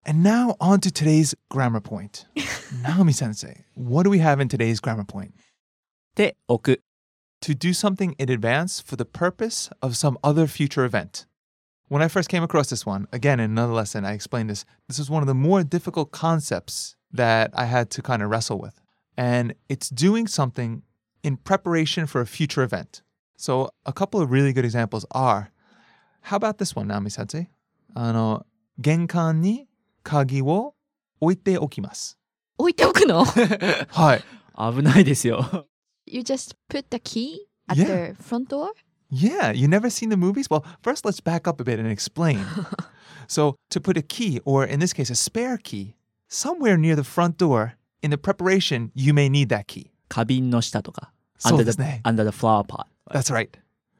And now on to today's grammar point. Naomi sensei, what do we have in today's grammar point? ておく To do something in advance for the purpose of some other future event. When I first came across this one, again, in another lesson, I explained this. This is one of the more difficult concepts that I had to kind of wrestle with. And it's doing something in preparation for a future event. So a couple of really good examples are, how about this one, Naomi sensei? 玄関に鍵を置いておきます。 置いておくのはい。 危ないですよ。 You just put the key at Yeah. the front door? Yeah, you never seen the movies? Well, first let's back up a bit and explain. So to put a key, or in this case, a spare key, somewhere near the front door, in the preparation, you may need that key. 花瓶の下とか。 そうですね。 under the flower pot. That's right.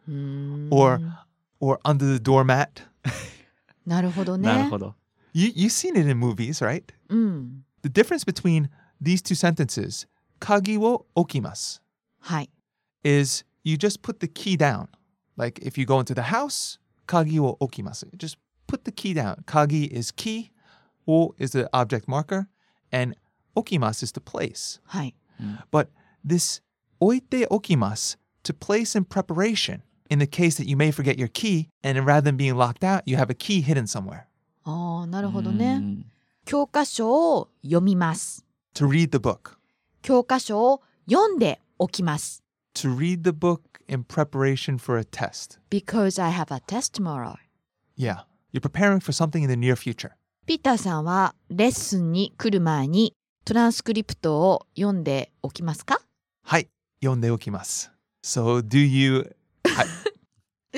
Or under the doormat. なるほどね。 なるほど。 You've seen it in movies, right? うん。 The difference between these two sentences, 鍵を置きます、 はい。 is you just put the key down. Like if you go into the house, 鍵を置きます. Just put the key down. 鍵 is key, お is the object marker, and 置きます is the place. はい。 But this 置いておきます to place in preparation in the case that you may forget your key and rather than being locked out, you have a key hidden somewhere. ああ、なるほどね。教科書を読みます。 To read the book. 教科書を読んでおきます。 To read the book in preparation for a test. Because I have a test tomorrow. Yeah. You're preparing for something in the near future. ピーターさんはレッスンに来る前にトランスクリプトを読んでおきますか？ はい。読んでおきます。So do you... はい。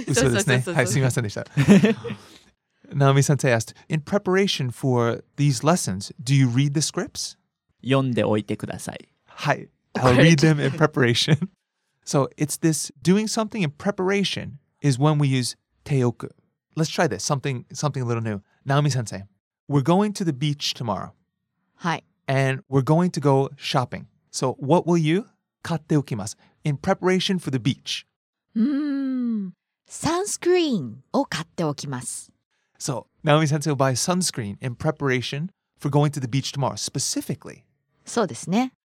嘘ですね。はい、すみませんでした。Naomi Sensei asked, in preparation for these lessons, do you read the scripts? 読んでおいてください。 はい。I'll read them in preparation. So it's this doing something in preparation is when we use teoku. Let's try this, something a little new. Naomi Sensei, we're going to the beach tomorrow. はい。 And we're going to go shopping. So what will you? 買っておきます. In preparation for the beach. サンスクリーンを買っておきます。 So Naomi Sensei will buy sunscreen in preparation for going to the beach tomorrow, specifically. そうですね。